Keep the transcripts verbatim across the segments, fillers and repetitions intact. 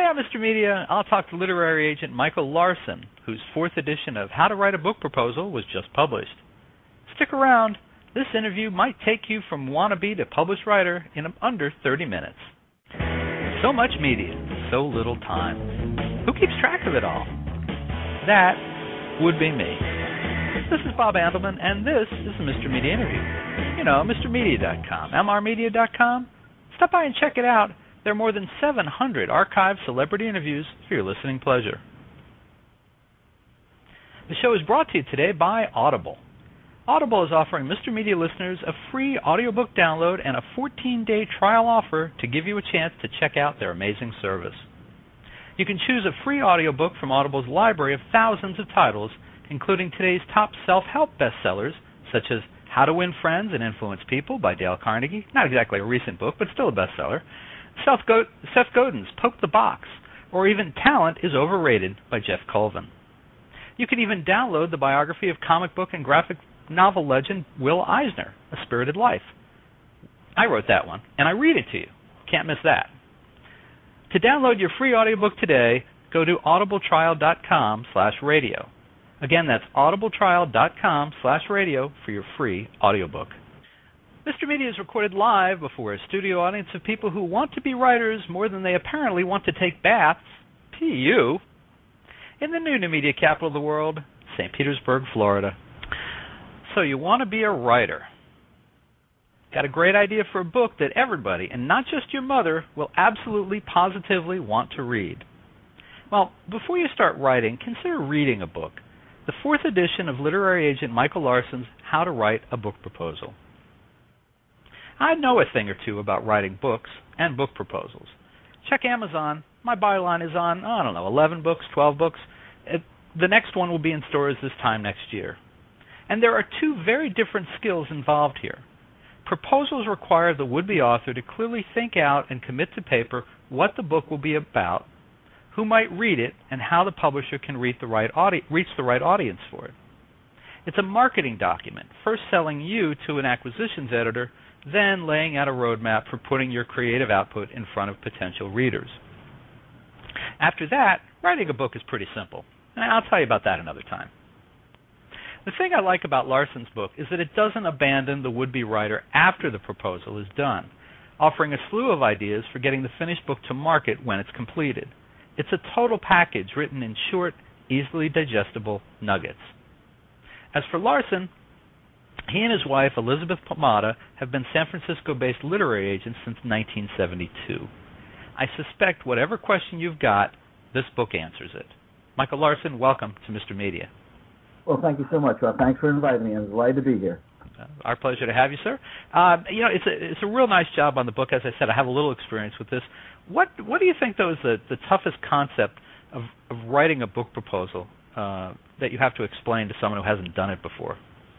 on Mister Media, I'll talk to literary agent Michael Larson, whose fourth edition of How to Write a Book Proposal was just published. Stick around. This interview might take you from wannabe to published writer in under thirty minutes. So much media, so little time. Who keeps track of it all? That would be me. This is Bob Andelman, and this is the Mister Media Interview. You know, Mr Media dot com, M R Media dot com. Stop by and check it out. There are more than seven hundred archived celebrity interviews for your listening pleasure. The show is brought to you today by Audible. Audible is offering Mister Media listeners a free audiobook download and a fourteen-day trial offer to give you a chance to check out their amazing service. You can choose a free audiobook from Audible's library of thousands of titles, including today's top self-help bestsellers, such as How to Win Friends and Influence People by Dale Carnegie, not exactly a recent book, but still a bestseller, Seth, Go- Seth Godin's Poke the Box, or even Talent is Overrated by Jeff Colvin. You can even download the biography of comic book and graphic novel legend Will Eisner, A Spirited Life. I wrote that one, and I read it to you. Can't miss that. To download your free audiobook today, go to audibletrial.com slash radio. Again, that's audibletrial.com slash radio for your free audiobook. Mister Media is recorded live before a studio audience of people who want to be writers more than they apparently want to take baths, P U, in the new new media capital of the world, Saint Petersburg, Florida. So you want to be a writer. Got a great idea for a book that everybody, and not just your mother, will absolutely, positively want to read. Well, before you start writing, consider reading a book. The fourth edition of literary agent Michael Larson's How to Write a Book Proposal. I know a thing or two about writing books and book proposals. Check Amazon. My byline is on, I don't know, eleven books, twelve books. It, the next one will be in stores this time next year. And there are two very different skills involved here. Proposals require the would-be author to clearly think out and commit to paper what the book will be about, who might read it, and how the publisher can reach the right, audi- reach the right audience for it. It's a marketing document, first selling you to an acquisitions editor, then laying out a roadmap for putting your creative output in front of potential readers. After that, writing a book is pretty simple, and I'll tell you about that another time. The thing I like about Larson's book is that it doesn't abandon the would-be writer after the proposal is done, offering a slew of ideas for getting the finished book to market when it's completed. It's a total package written in short, easily digestible nuggets. As for Larson, he and his wife, Elizabeth Pomada, have been San Francisco-based literary agents since nineteen seventy-two. I suspect whatever question you've got, this book answers it. Michael Larson, welcome to Mister Media. Well, thank you so much, Rob. Thanks for inviting me. I'm glad to be here. Uh, our pleasure to have you, sir. Uh, you know, it's a it's a real nice job on the book. As I said, I have a little experience with this. What what do you think, though, is the, the toughest concept of, of writing a book proposal uh, that you have to explain to someone who hasn't done it before?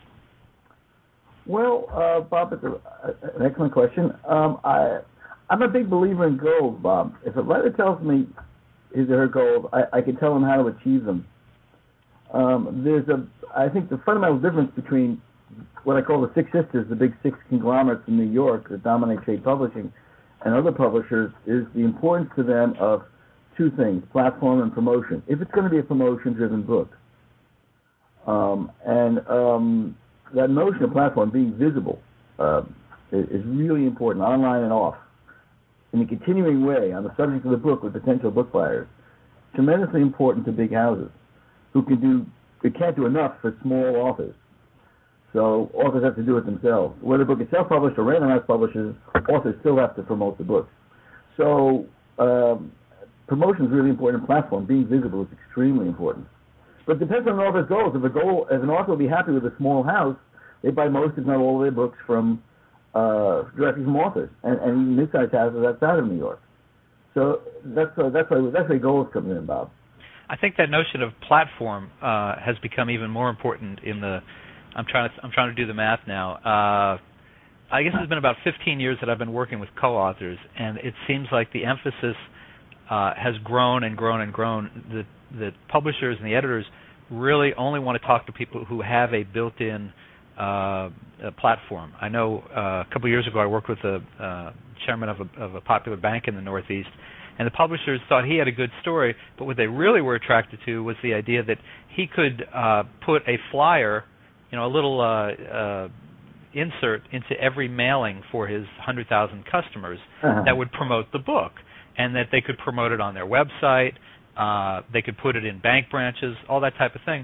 Well, uh, Bob, it's a, an excellent question. Um, I, I'm a big believer in goals, Bob. If a writer tells me his or her goals, I, I can tell them how to achieve them. Um, there's a, I think the fundamental difference between what I call the Six Sisters, the big six conglomerates in New York that dominate trade publishing, and other publishers, is the importance to them of two things, platform and promotion, if it's going to be a promotion-driven book. Um, and um, that notion of platform, being visible, uh, is, is really important, online and off, in a continuing way on the subject of the book with potential book buyers. Tremendously important to big houses who can do, they can't do enough for small authors. So authors have to do it themselves. Whether the book is self-published or Random House publishes, authors still have to promote the book. So um, promotion is really important. Platform, being visible, is extremely important. But it depends on the author's goals. If a goal, if an author will be happy with a small house, they buy most, if not all, of their books from uh, directly from authors, and, and even mid-sized houses outside of New York. So that's uh, that's why that's where goals come in, Bob. I think that notion of platform uh, has become even more important in the. I'm trying to I'm trying to do the math now. Uh, I guess it's been about fifteen years that I've been working with co-authors, and it seems like the emphasis uh, has grown and grown and grown. The the publishers and the editors really only want to talk to people who have a built-in uh, a platform. I know uh, a couple of years ago I worked with the uh, chairman of a, of a popular bank in the Northeast, and the publishers thought he had a good story, but what they really were attracted to was the idea that he could uh, put a flyer, you know, a little uh, uh, insert into every mailing for his one hundred thousand customers uh-huh. that would promote the book, and that they could promote it on their website, uh, they could put it in bank branches, all that type of thing.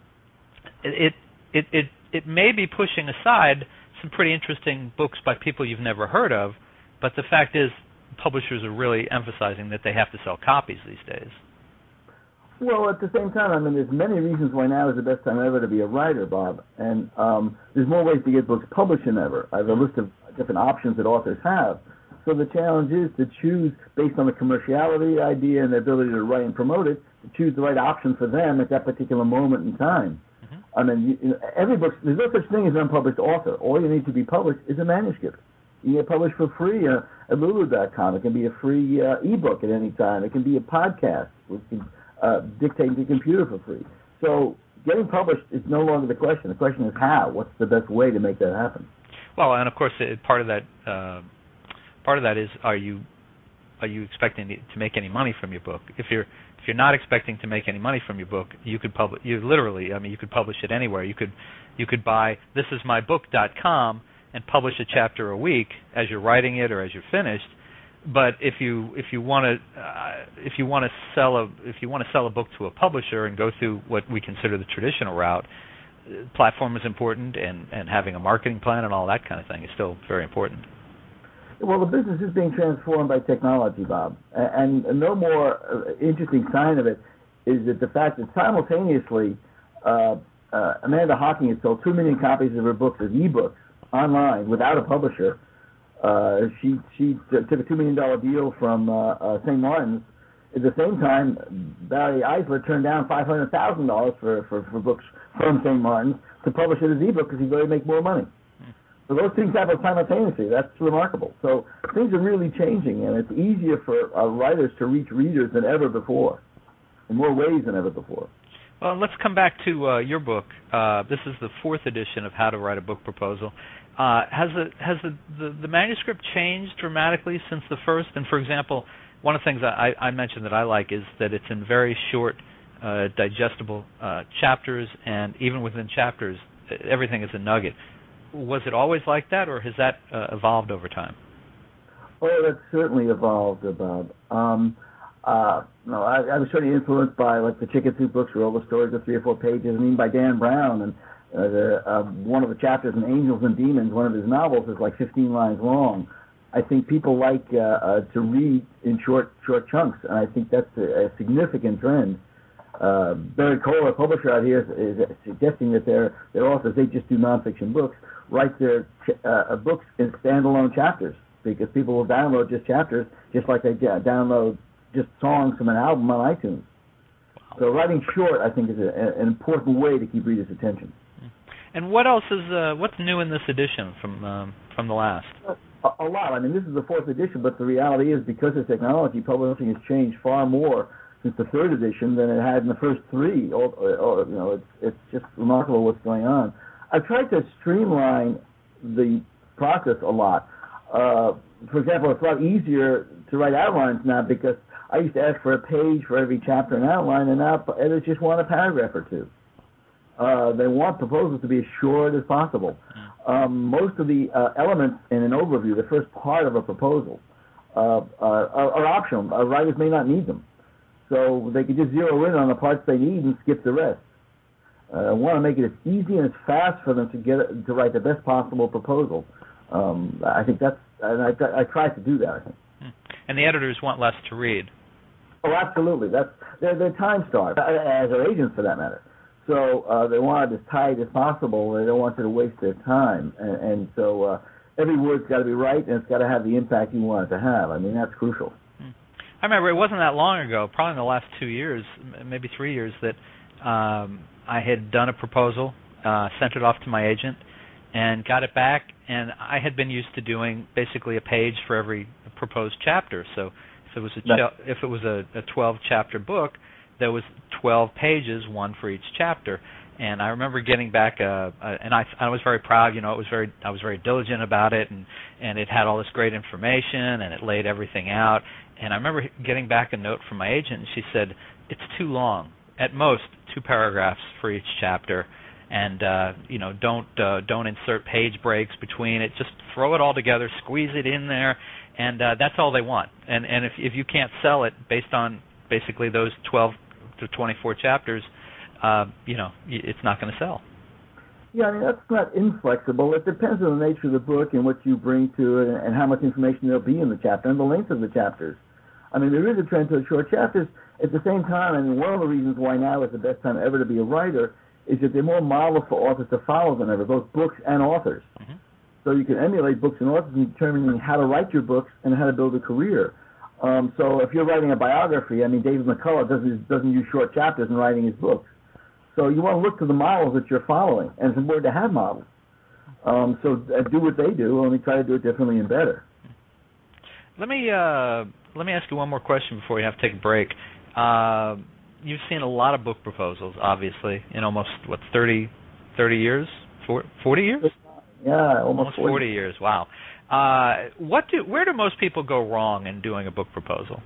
It it it it may be pushing aside some pretty interesting books by people you've never heard of, but the fact is publishers are really emphasizing that they have to sell copies these days. Well, at the same time, I mean, there's many reasons why now is the best time ever to be a writer, Bob, and um, there's more ways to get books published than ever. I have a list of different options that authors have. So the challenge is to choose, based on the commerciality idea and the ability to write and promote it, to choose the right option for them at that particular moment in time. Mm-hmm. I mean, you know, every book, there's no such thing as an unpublished author. All you need to be published is a manuscript. You can get published for free uh, at Lulu dot com. It can be a free uh, ebook at any time. It can be a podcast, which can uh, dictate to the computer for free. So getting published is no longer the question. The question is how. What's the best way to make that happen? Well, and of course, it, part of that uh, part of that is, are you are you expecting to make any money from your book? If you're if you're not expecting to make any money from your book, you could publish. You literally, I mean, you could publish it anywhere. You could you could buy this is my book dot com and publish a chapter a week as you're writing it or as you're finished. But if you if you want to uh, if you want to sell a if you want to sell a book to a publisher and go through what we consider the traditional route, platform is important, and, and having a marketing plan and all that kind of thing is still very important. Well, the business is being transformed by technology, Bob, and, and no more interesting sign of it is that the fact that simultaneously uh, uh, Amanda Hocking has sold two million copies of her books as ebooks online without a publisher. Uh, she she took a two million dollar deal from uh, uh, Saint Martin's. At the same time, Barry Eisler turned down five hundred thousand dollars for, for for books from Saint Martin's to publish it as ebook because he's going to make more money. So those things happen simultaneously. That's remarkable. So things are really changing, and it's easier for uh, writers to reach readers than ever before, in more ways than ever before. Well, let's come back to uh, your book. Uh, this is the fourth edition of How to Write a Book Proposal. Uh, has the has the, the, the manuscript changed dramatically since the first? And for example, one of the things I, I mentioned that I like is that it's in very short, uh, digestible uh, chapters, and even within chapters, everything is a nugget. Was it always like that, or has that uh, evolved over time? Oh, that's certainly evolved, Bob. Um, uh, no, I, I was certainly influenced by like the Chicken Soup books, where all the stories are three or four pages, and even by Dan Brown. And uh, the, uh, one of the chapters in Angels and Demons, one of his novels, is like fifteen lines long. I think people like uh, uh, to read in short short chunks, and I think that's a, a significant trend. Uh, Barry Cole, a publisher out here, is, is suggesting that their their authors, they just do nonfiction books, write their ch- uh, books in standalone chapters, because people will download just chapters, just like they uh, download just songs from an album on iTunes. Wow. So writing short, I think, is a, a, an important way to keep readers' attention. And what else is uh, what's new in this edition from um, from the last? A, a lot. I mean, this is the fourth edition, but the reality is, because of technology, publishing has changed far more since the third edition than it had in the first three. Or, or, you know, it's it's just remarkable what's going on. I've tried to streamline the process a lot. Uh, for example, it's a lot easier to write outlines now, because I used to ask for a page for every chapter and outline, and now editors just want a paragraph or two. Uh, they want proposals to be as short as possible. Um, most of the uh, elements in an overview, the first part of a proposal, uh, are, are optional. Uh, writers may not need them. So they can just zero in on the parts they need and skip the rest. Uh, I want to make it as easy and as fast for them to get to write the best possible proposal. Um, I think that's, and I, I try to do that, I think. And the editors want less to read. Oh, absolutely. That's they're, they're time starved, as are agents for that matter. So uh, they want it as tight as possible. They don't want you to waste their time, and, and so uh, every word's got to be right, and it's got to have the impact you want it to have. I mean, that's crucial. I remember it wasn't that long ago, probably in the last two years, maybe three years, that um, I had done a proposal, uh, sent it off to my agent, and got it back. And I had been used to doing basically a page for every proposed chapter. So if it was a ch- if it was a, a twelve chapter book, there was twelve pages, one for each chapter. And I remember getting back, a, a, and I, I was very proud. You know, it was very, I was very diligent about it, and, and it had all this great information, and it laid everything out. And I remember getting back a note from my agent, and she said, it's too long. At most, two paragraphs for each chapter. And, uh, you know, don't uh, don't insert page breaks between it. Just throw it all together, squeeze it in there, and uh, that's all they want. And and if if you can't sell it based on basically those twelve to twenty-four chapters, uh, you know, it's not going to sell. Yeah, I mean, that's not inflexible. It depends on the nature of the book and what you bring to it and how much information there'll be in the chapter and the length of the chapters. I mean, there is a trend to short chapters. At the same time, I mean, one of the reasons why now is the best time ever to be a writer is that there are more models for authors to follow than ever, both books and authors. Mm-hmm. So you can emulate books and authors in determining how to write your books and how to build a career. Um, so if you're writing a biography, I mean, David McCullough doesn't, doesn't use short chapters in writing his books. So you want to look to the models that you're following, and it's important to have models. Um, so uh, do what they do, only try to do it differently and better. Let me uh, let me ask you one more question before we have to take a break. Uh, you've seen a lot of book proposals, obviously, in almost, what, thirty, thirty years? forty years? Yeah, almost, almost forty. forty years, wow. Uh, what do, where do most people go wrong in doing a book proposal?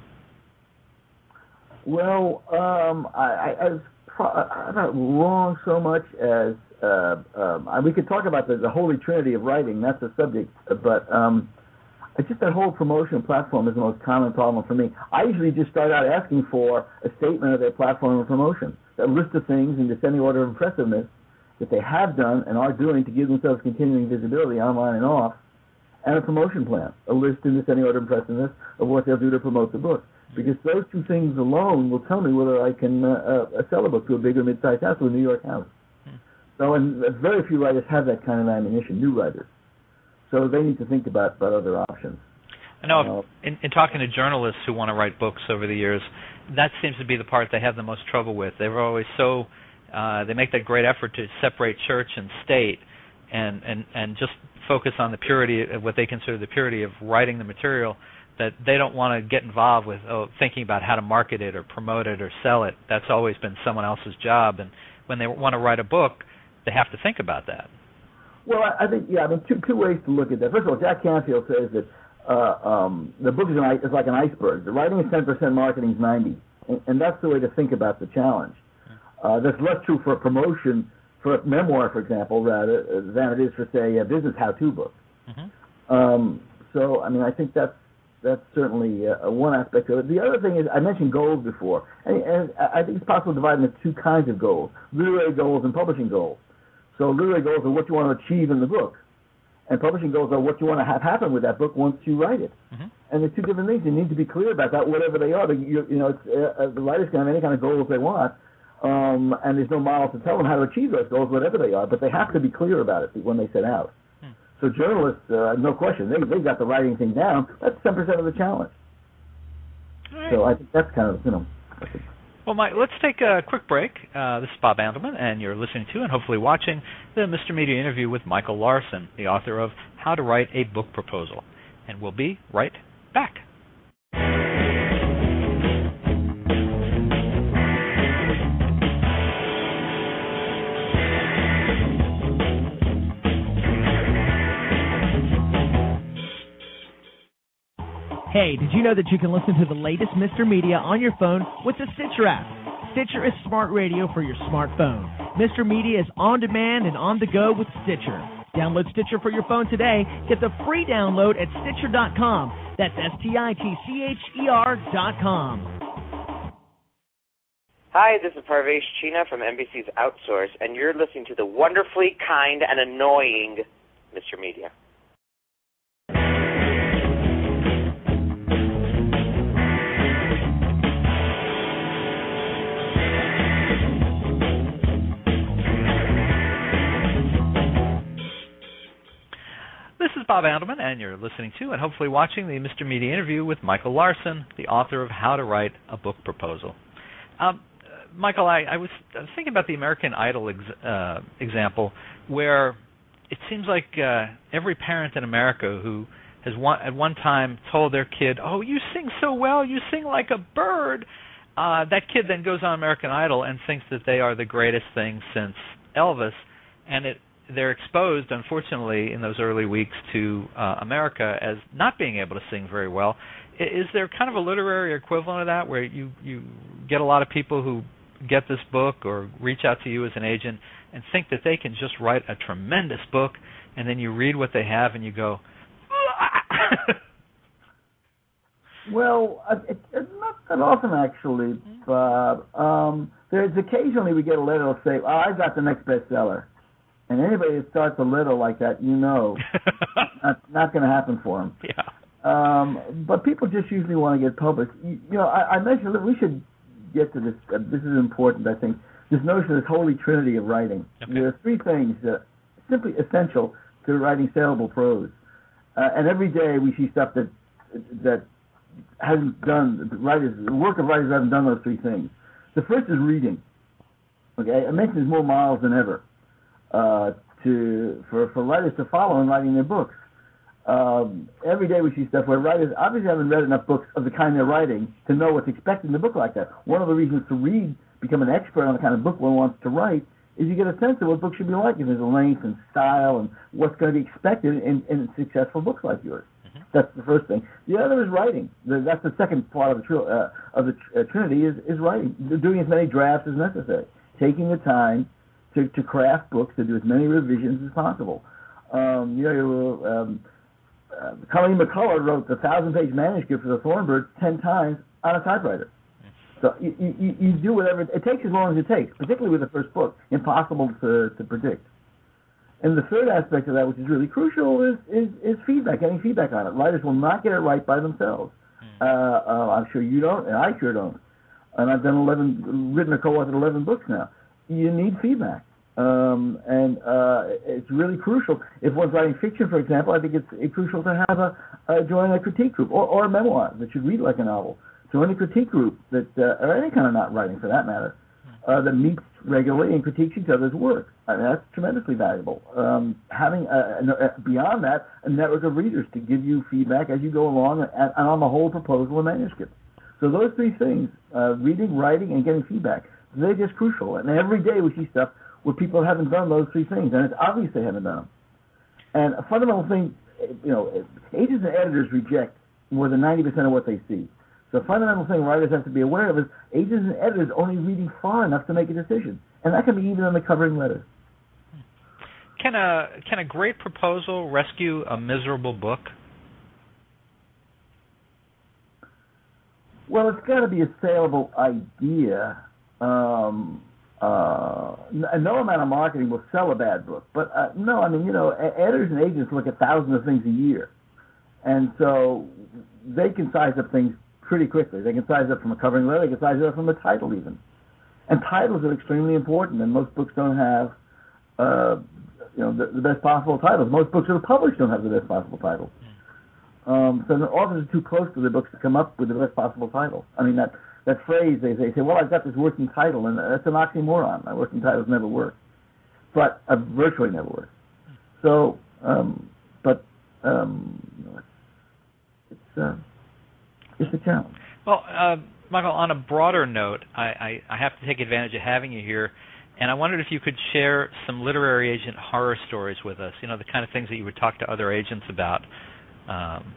Well, um, I, I, I was I'm not wrong so much as uh, um, we could talk about the, the holy trinity of writing. That's the subject, but um, it's just that whole promotion platform is the most common problem for me. I usually just start out asking for a statement of their platform of promotion, a list of things in descending order of impressiveness that they have done and are doing to give themselves continuing visibility online and off, and a promotion plan, a list in descending order of impressiveness of what they'll do to promote the book. Because those two things alone will tell me whether I can uh, uh, sell a book to a big or mid-sized house or a New York house. Hmm. So, and very few writers have that kind of ammunition, new writers. So they need to think about, about other options. I know, uh, in, in talking to journalists who want to write books over the years, that seems to be the part they have the most trouble with. They're always so, uh, they make that great effort to separate church and state and, and, and just focus on the purity of what they consider the purity of writing the material, that they don't want to get involved with oh, thinking about how to market it or promote it or sell it. That's always been someone else's job. And when they want to write a book, they have to think about that. Well, I think, yeah, I mean, two, two ways to look at that. First of all, Jack Canfield says that uh, um, the book is, an, is like an iceberg. The writing is ten percent, marketing is ninety percent. And, and that's the way to think about the challenge. Uh, that's less true for a promotion, for a memoir, for example, rather, than it is for, say, a business how-to book. Mm-hmm. Um, so, I mean, I think that's That's certainly uh, one aspect of it. The other thing is, I mentioned goals before, and, and I think it's possible to divide into two kinds of goals, literary goals and publishing goals. So literary goals are what you want to achieve in the book, and publishing goals are what you want to have happen with that book once you write it. Mm-hmm. And they're two different things. You need to be clear about that, whatever they are. You, you know, it's, uh, the writers can have any kind of goals they want, um, and there's no model to tell them how to achieve those goals, whatever they are, but they have to be clear about it when they set out. So journalists, uh, no question, they they got the writing thing down. That's ten percent of the challenge. Right. So I think that's kind of, you know. Well, Mike, let's take a quick break. Uh, this is Bob Andelman, and you're listening to and hopefully watching the Mister Media interview with Michael Larson, the author of How to Write a Book Proposal. And we'll be right back. Hey, did you know that you can listen to the latest Mister Media on your phone with the Stitcher app? Stitcher is smart radio for your smartphone. Mister Media is on demand and on the go with Stitcher. Download Stitcher for your phone today. Get the free download at Stitcher dot com. That's S T I T C H E R dot com. Hi, this is Parvesh China from N B C's Outsource, and you're listening to the wonderfully kind and annoying Mister Media. This is Bob Andelman, and you're listening to and hopefully watching the Mister Media interview with Michael Larson, the author of How to Write a Book Proposal. Um, Michael, I, I, was, I was thinking about the American Idol ex, uh, example, where it seems like uh, every parent in America who has one, at one time told their kid, oh, you sing so well, you sing like a bird, uh, that kid then goes on American Idol and thinks that they are the greatest thing since Elvis, and it they're exposed, unfortunately, in those early weeks to uh, America as not being able to sing very well. Is there kind of a literary equivalent of that, where you, you get a lot of people who get this book or reach out to you as an agent and think that they can just write a tremendous book, and then you read what they have and you go, well, it, it's not that often, actually, Bob. Um, there's occasionally we get a letter that'll say, oh, I got the next bestseller. And anybody that starts a letter like that, you know, not, not going to happen for them. Yeah. Um, but people just usually want to get published. You, you know, I, I mentioned that we should get to this. Uh, this is important, I think. This notion of this holy trinity of writing. Okay. There are three things that are simply essential to writing saleable prose. Uh, and every day we see stuff that that hasn't done, writers, the work of writers haven't done those three things. The first is reading. Okay, it mentions more miles than ever uh, to for, for writers to follow in writing their books. Um, every day we see stuff where writers obviously haven't read enough books of the kind they're writing to know what's expected in a book like that. One of the reasons to read, become an expert on the kind of book one wants to write, is you get a sense of what books should be like, and there's a length and style and what's going to be expected in, in successful books like yours. Mm-hmm. That's the first thing. The other is writing. The, that's the second part of the, tri- uh, of the tr- uh, Trinity is, is writing, doing as many drafts as necessary, taking the time to, to craft books, to do as many revisions as possible. Um, you know, um, uh, Colleen McCullough wrote the thousand-page manuscript for the Thornbirds ten times on a typewriter. So you, you, you do whatever, it takes as long as it takes, particularly with the first book, impossible to, to predict. And the third aspect of that, which is really crucial, is, is, is feedback, getting feedback on it. Writers will not get it right by themselves. Uh, uh, I'm sure you don't, and I sure don't. And I've done eleven, written or co-authored eleven books now. You need feedback. Um, and uh, it's really crucial. If one's writing fiction, for example, I think it's, it's crucial to have a, uh, join a critique group, or, or a memoir that should read like a novel. Join a critique group that, uh, or any kind of not writing for that matter, uh, that meets regularly and critiques each other's work. I mean, that's tremendously valuable. Um, having, a, a, beyond that, a network of readers to give you feedback as you go along and, and on the whole proposal and manuscript. So those three things, uh, reading, writing, and getting feedback, they're just crucial. And every day we see stuff where people haven't done those three things, and it's obvious they haven't done them. And a fundamental thing, you know, agents and editors reject more than ninety percent of what they see. So a fundamental thing writers have to be aware of is agents and editors only reading far enough to make a decision. And that can be even in the covering letter. Can a, can a great proposal rescue a miserable book? Well, it's got to be a saleable idea. Um, uh, no amount of marketing will sell a bad book. But uh, no, I mean, you know, editors and agents look at thousands of things a year. And so they can size up things pretty quickly. They can size up from a covering letter, they can size it up from a title even. And titles are extremely important, and most books don't have uh, you know, the, the best possible titles. Most books that are published don't have the best possible titles. Um, so the authors are too close to the books to come up with the best possible title. I mean, that, that phrase, they, they say, well, I've got this working title, and that's an oxymoron. My working titles never work. But uh, virtually never work. So, um, but um, it's... Uh, It's a challenge. Well, uh, Michael, on a broader note, I, I, I have to take advantage of having you here, and I wondered if you could share some literary agent horror stories with us, you know, the kind of things that you would talk to other agents about. Um,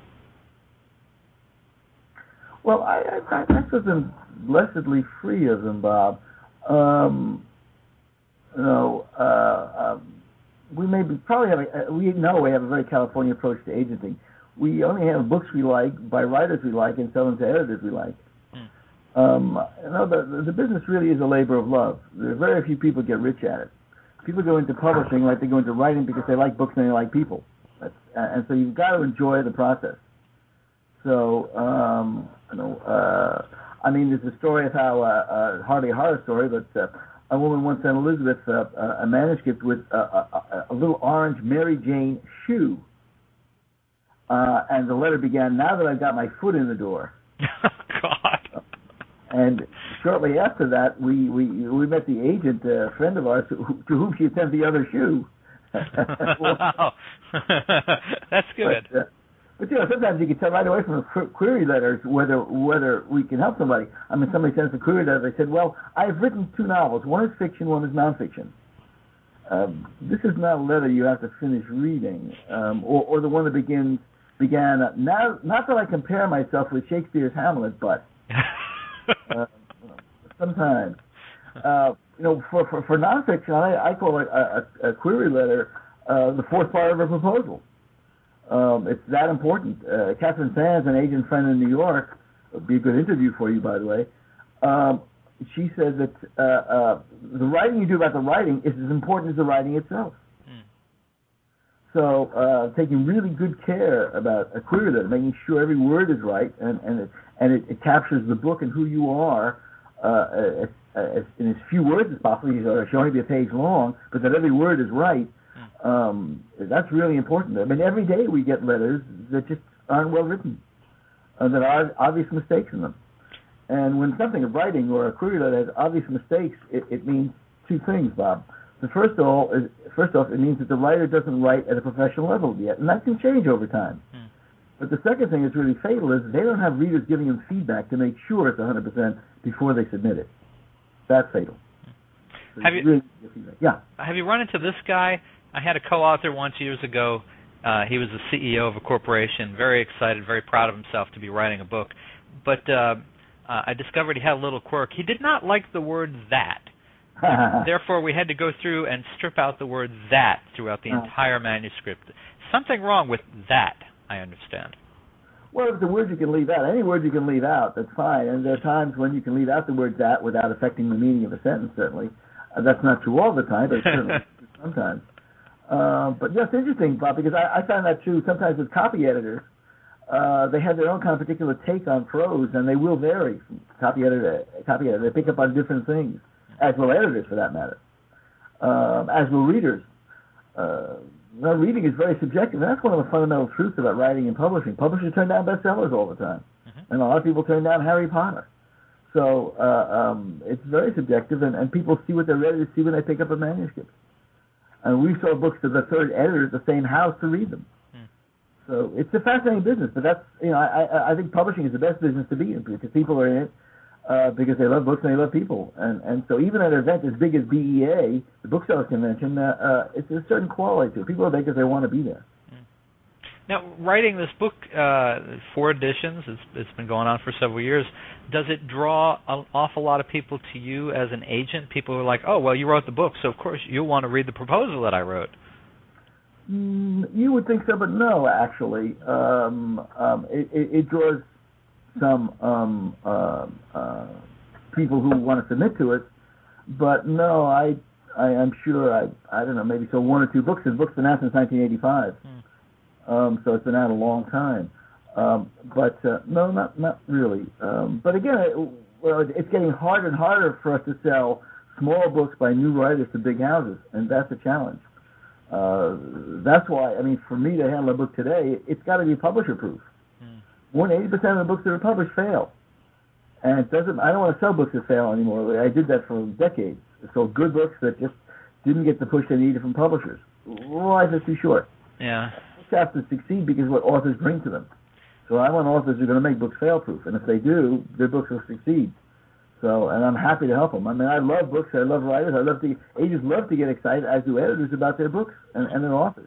well, I, I, I've been blessedly free of them, Bob. Um, you know, uh, um, we may be, probably have a, we know we have a very California approach to agenting. We only have books we like by writers we like and sell them to editors we like. Mm. Um, you know, the, the business really is a labor of love. There are very few people get rich at it. People go into publishing like they go into writing because they like books and they like people. That's, and so you've got to enjoy the process. So, um, you know, uh, I mean, there's a story of how, uh, uh, hardly a horror story, but uh, a woman once sent Elizabeth uh, a manuscript with a, a, a little orange Mary Jane shoe. Uh, and the letter began, now that I've got my foot in the door. God. And shortly after that, we, we, we met the agent, a friend of ours, who, to whom she had sent the other shoe. Wow. That's good. But, uh, but, you know, sometimes you can tell right away from the query letters whether whether we can help somebody. I mean, somebody sends a query letter, they said, well, I've written two novels. One is fiction, one is nonfiction. Um, this is not a letter you have to finish reading, um, or, or the one that begins, began, uh, now, not that I compare myself with Shakespeare's Hamlet, but uh, sometimes. Uh, you know, for, for, for nonfiction, I, I call it a, a, a query letter uh, the fourth part of a proposal. Um, it's that important. Uh, Catherine Sands, an agent friend in New York, would be a good interview for you, by the way. Um, she said that uh, uh, the writing you do about the writing is as important as the writing itself. Mm. So uh, taking really good care about a query letter, making sure every word is right and, and, it, and it, it captures the book and who you are uh, as, as, in as few words as possible. It should only be a page long, but that every word is right. Mm. Um, that's really important. I mean, every day we get letters that just aren't well written, uh, that are obvious mistakes in them. And when something of writing or a query letter has obvious mistakes, it, it means two things, Bob. The first of all is, first off, it means that the writer doesn't write at a professional level yet, and that can change over time. Hmm. But the second thing that's really fatal is they don't have readers giving them feedback to make sure it's one hundred percent before they submit it. That's fatal. So have you, really yeah. Have you run into this guy? I had a co-author once years ago. Uh, he was the C E O of a corporation, very excited, very proud of himself to be writing a book. But uh, uh, I discovered he had a little quirk. He did not like the word that. Therefore, we had to go through and strip out the word that throughout the entire manuscript. Something wrong with that, I understand. Well, if it's a word you can leave out, any word you can leave out, that's fine. And there are times when you can leave out the word that without affecting the meaning of a sentence, certainly. Uh, that's not true all the time, but certainly sometimes. Uh, but yes, interesting, Bob, because I, I find that true sometimes with copy editors. Uh, they have their own kind of particular take on prose, and they will vary from copy editor to copy editor. They pick up on different things, as will editors, for that matter, um, as will readers. Uh, well, reading is very subjective, and that's one of the fundamental truths about writing and publishing. Publishers turn down bestsellers all the time, mm-hmm. and a lot of people turn down Harry Potter. So uh, um, it's very subjective, and, and people see what they're ready to see when they pick up a manuscript. And we sold books to the third editor at the same house to read them. Mm. So it's a fascinating business, but that's, you know, I, I think publishing is the best business to be in because people are in it uh, because they love books and they love people. And and so even at an event as big as B E A, the Booksellers Convention, uh, uh, it's a certain quality to it. People are there because they want to be there. Now, writing this book, uh, four editions, it's, it's been going on for several years. Does it draw an awful lot of people to you as an agent? People are like, oh, well, you wrote the book, so of course you'll want to read the proposal that I wrote. Mm, you would think so, but no, actually. Um, um, it, it, it draws some um, uh, uh, people who want to submit to it, but no, I, I am sure, I, I don't know, maybe so one or two books. The book's been out since nineteen eighty-five. Hmm. Um, so it's been out a long time, um, but uh, no, not not really. Um, but again, it, well, it's getting harder and harder for us to sell small books by new writers to big houses, and that's a challenge. Uh, that's why, I mean, for me to handle a book today, it's got to be publisher-proof. Mm. More than eighty percent of the books that are published fail, and it doesn't. I don't want to sell books that fail anymore. I did that for decades. I sold good books that just didn't get the push they needed from publishers. Life is too short. Yeah. Have to succeed because of what authors bring to them. So I want authors who are going to make books fail-proof, and if they do, their books will succeed. So, and I'm happy to help them. I mean, I love books. I love writers. I love to. Agents love to get excited, as do editors, about their books and, and their authors.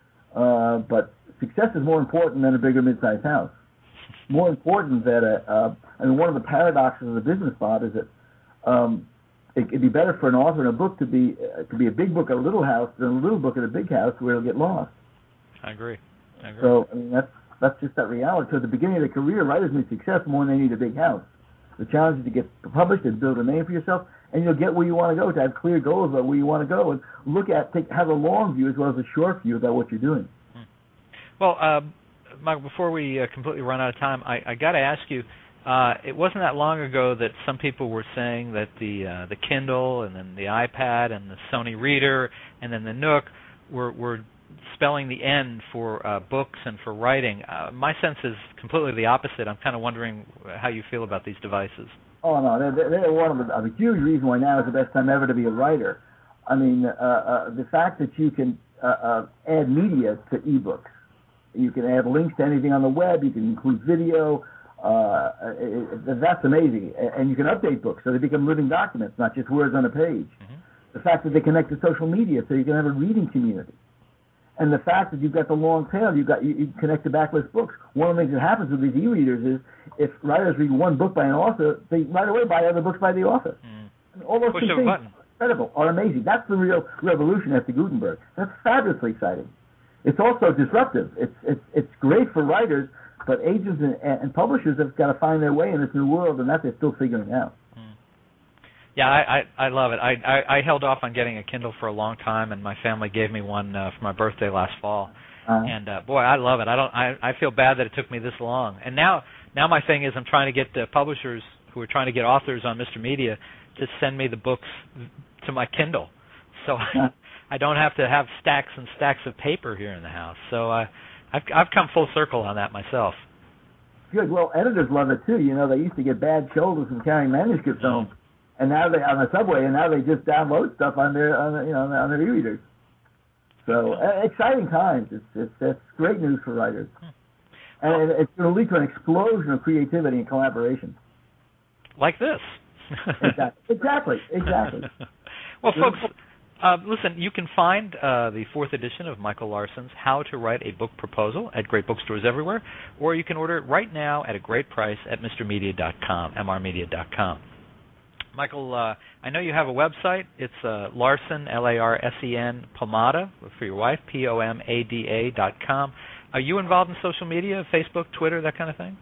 Uh, but success is more important than a bigger mid-sized house. More important that a. Uh, I mean, one of the paradoxes of the business, Bob, is that um, it, it'd be better for an author in a book to be uh, to be a big book at a little house than a little book at a big house where it'll get lost. I agree. I agree. So I mean, that's that's just that reality. So at the beginning of their career, writers need success more than they need a big house. The challenge is to get published and build a name for yourself, and you'll get where you want to go. To have clear goals about where you want to go, and look at take have a long view as well as a short view about what you're doing. Well, uh, Mike, before we uh, completely run out of time, I, I got to ask you. Uh, it wasn't that long ago that some people were saying that the uh, the Kindle and then the iPad and the Sony Reader and then the Nook were were spelling the end for uh, books and for writing. Uh, my sense is completely the opposite. I'm kind of wondering how you feel about these devices. Oh, no, they're, they're one of the, a huge reason why now is the best time ever to be a writer. I mean, uh, uh, the fact that you can uh, uh, add media to ebooks, you can add links to anything on the web, you can include video, uh, it, it, that's amazing. And you can update books so they become living documents, not just words on a page. Mm-hmm. The fact that they connect to social media so you can have a reading community. And the fact that you've got the long tail, you've got you, you connect to backlist books. One of the things that happens with these e-readers is if writers read one book by an author, they right away buy other books by the author. Mm. And all those Push two a things button. are incredible, are amazing. That's the real revolution after Gutenberg. That's fabulously exciting. It's also disruptive. It's it's it's great for writers, but agents and, and publishers have got to find their way in this new world, and that they're still figuring out. Mm. Yeah, I, I, I love it. I, I, I held off on getting a Kindle for a long time, and my family gave me one uh, for my birthday last fall. Uh, and uh, boy, I love it. I don't. I, I feel bad that it took me this long. And now, now my thing is, I'm trying to get the publishers who are trying to get authors on Mister Media to send me the books to my Kindle, so I, I don't have to have stacks and stacks of paper here in the house. So uh, I've I've come full circle on that myself. Good. Well, editors love it too. You know, they used to get bad shoulders from carrying manuscripts home, and now they on the subway, and now they just download stuff on their on their, you know on their e-readers. So uh, exciting times. It's it's it's great news for writers, and it's going to lead to an explosion of creativity and collaboration. Like this. exactly. Exactly. Exactly. Well, folks, uh, listen, you can find uh, the fourth edition of Michael Larson's How to Write a Book Proposal at great bookstores everywhere, or you can order it right now at a great price at mr media dot com, m r media dot com. Michael, uh, I know you have a website. It's uh, Larson, L A R S E N, Pomada, for your wife, P O M A D A dot com. Are you involved in social media, Facebook, Twitter, that kind of thing?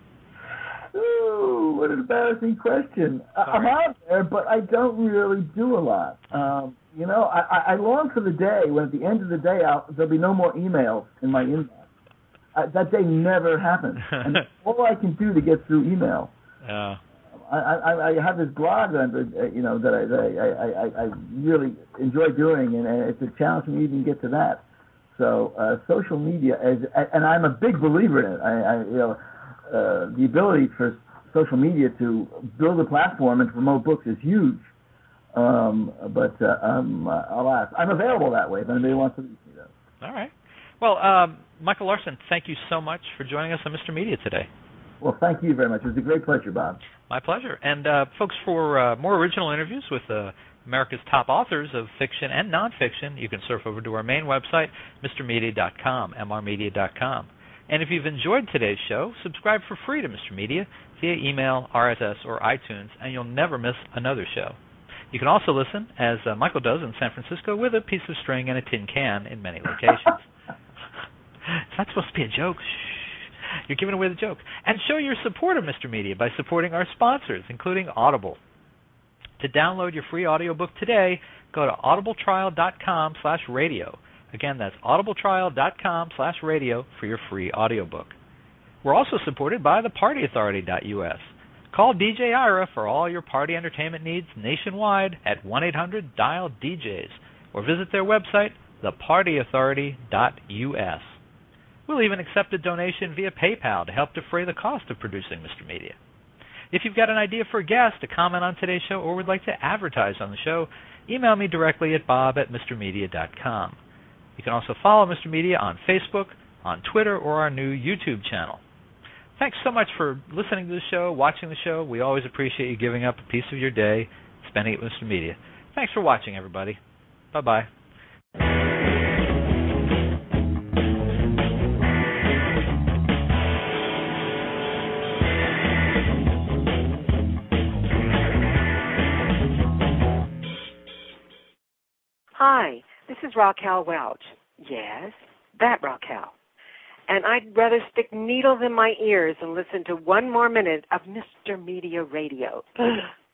Ooh, what an embarrassing question. Sorry. I'm out there, but I don't really do a lot. Um, you know, I, I long for the day when at the end of the day I'll, there'll be no more emails in my inbox. Uh, that day never happens. And all I can do to get through email. Yeah. I, I, I have this blog that uh, you know that I, that I, I, I really enjoy doing, and it's a challenge for me to even get to that. So uh, social media, is, and I'm a big believer in it. I, I you know. Uh, the ability for social media to build a platform and promote books is huge. Um, but uh, um, uh, alas, I'm available that way if anybody wants to reach me, though. All right. Well, um, Michael Larson, thank you so much for joining us on Mister Media today. Well, thank you very much. It was a great pleasure, Bob. My pleasure. And, uh, folks, for uh, more original interviews with uh, America's top authors of fiction and nonfiction, you can surf over to our main website, mr media dot com, m r media dot com. And if you've enjoyed today's show, subscribe for free to Mister Media via email, R S S, or iTunes, and you'll never miss another show. You can also listen, as uh, Michael does in San Francisco, with a piece of string and a tin can in many locations. It's not supposed to be a joke. Shh. You're giving away the joke. And show your support of Mister Media by supporting our sponsors, including Audible. To download your free audiobook today, go to audibletrial dot com slash radio. Again, that's audibletrial dot com slash radio for your free audiobook. We're also supported by the party authority dot U S. Call D J Ira for all your party entertainment needs nationwide at one eight hundred dial D Js or visit their website, the party authority dot U S. We'll even accept a donation via PayPal to help defray the cost of producing Mister Media. If you've got an idea for a guest to comment on today's show or would like to advertise on the show, email me directly at bob at mr media dot com. You can also follow Mister Media on Facebook, on Twitter, or our new YouTube channel. Thanks so much for listening to the show, watching the show. We always appreciate you giving up a piece of your day, spending it with Mister Media. Thanks for watching, everybody. Bye-bye. Hi, this is Raquel Welch. Yes, that Raquel. And I'd rather stick needles in my ears and listen to one more minute of Mister Media Radio.